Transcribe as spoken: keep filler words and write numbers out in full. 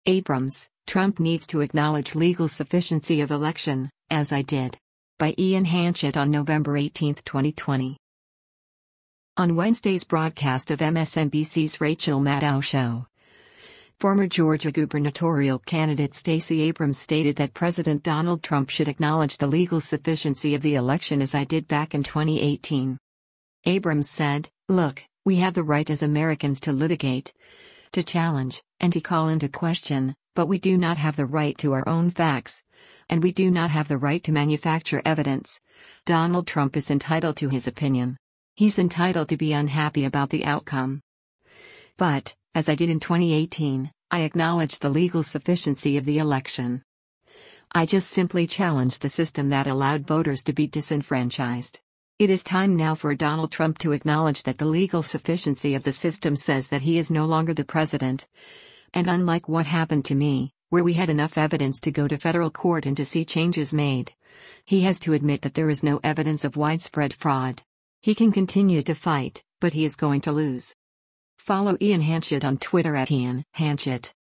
Abrams, Trump needs to acknowledge legal sufficiency of election, as I did. By Ian Hanchett on November eighteenth, twenty twenty. On Wednesday's broadcast of M S N B C's Rachel Maddow show, former Georgia gubernatorial candidate Stacey Abrams stated that President Donald Trump should acknowledge the legal sufficiency of the election as I did back in twenty eighteen. Abrams said, "Look, we have the right as Americans to litigate, to challenge, and to call into question, but we do not have the right to our own facts. And we do not have the right to manufacture evidence. Donald Trump is entitled to his opinion. He's entitled to be unhappy about the outcome. But, as I did in twenty eighteen, I acknowledge the legal sufficiency of the election. I just simply challenged the system that allowed voters to be disenfranchised. It is time now for Donald Trump to acknowledge that the legal sufficiency of the system says that he is no longer the president. And unlike what happened to me, where we had enough evidence to go to federal court and to see changes made, he has to admit that there is no evidence of widespread fraud. He can continue to fight, but he is going to lose." Follow Ian Hanchett on Twitter at Ian Hanchett.